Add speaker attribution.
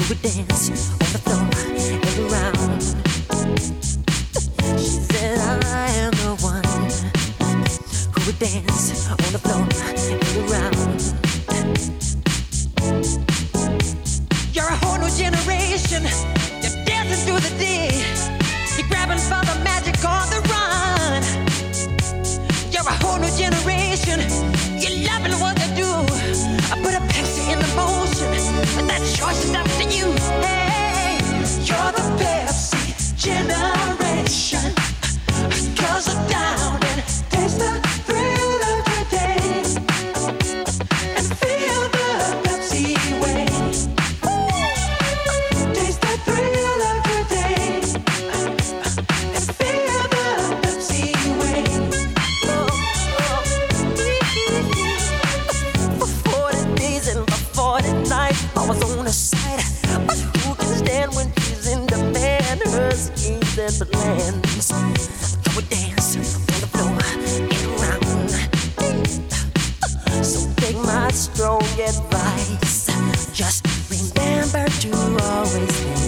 Speaker 1: would dance on the floor and around. She said I am the one who would dance on the floor and around. You're a whole new generation. You're dancing through the day. You're grabbing for the magic on the run. You're a whole new generation. You're loving what you do. I put a Pepsi in the motion, but that choice is up to you. Hey, you're the Pepsi generation. 'Cause I'm down and taste the thrill of the day and feel the Pepsi way. Taste the thrill of the day and feel the Pepsi way. For 40 days and for 40 nights I was on the side, but who can stand when she's in demand? Her schemes and plans. I would dance on the floor and around. So take my strong advice. Just remember to always think